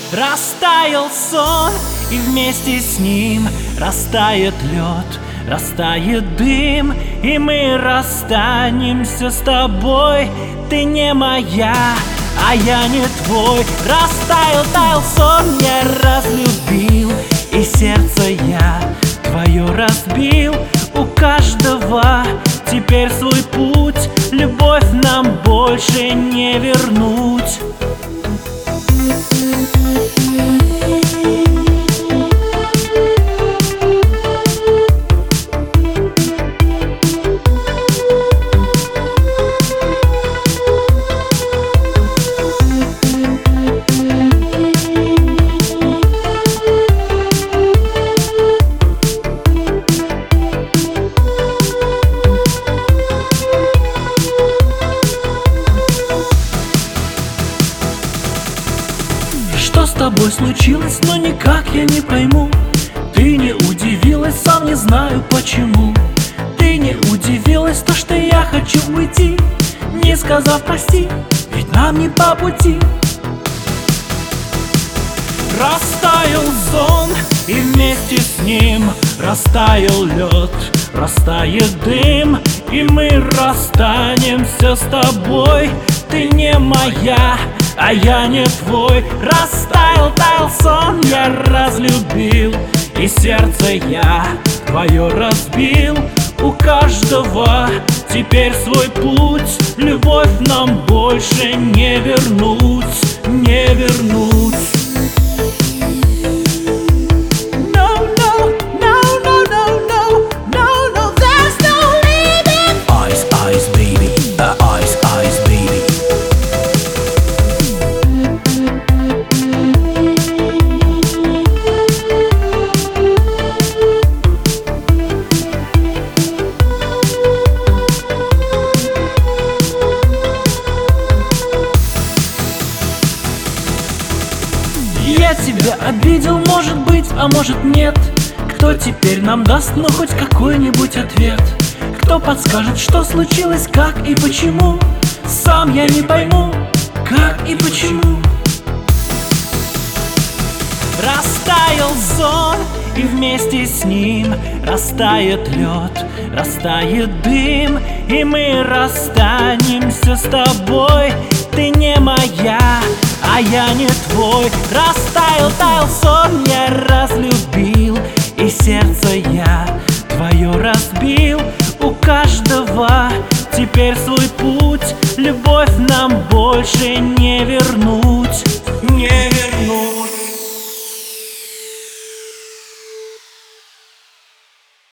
Растаял сон, и вместе с ним растает лед, растает дым, и мы расстанемся с тобой. Ты не моя, а я не твой. Таял сон, я разлюбил, и сердце я твое разбил. У каждого теперь свой путь, любовь нам больше не вернуть. Что с тобой случилось, но никак я не пойму. Ты не удивилась, сам не знаю почему. Ты не удивилась, то что я хочу уйти, не сказав прости, ведь нам не по пути. Растаял сон, и вместе с ним растаял лед, растает дым, и мы расстанемся с тобой. Ты не моя, а я не твой. Таял сон, я разлюбил, и сердце я твое разбил. У каждого теперь свой путь, любовь нам больше не вернуть, не вернуть. Я тебя обидел, может быть, а может нет. Кто теперь нам даст, ну хоть какой-нибудь ответ? Кто подскажет, что случилось, как и почему? Сам я не пойму, как и почему. Растаял сон, и вместе с ним растает лед, растает дым, и мы расстанемся с тобой. Ты не моя, а я не твой. Таял сон, я разлюбил, и сердце я твое разбил. У каждого теперь свой путь, любовь нам больше не вернуть.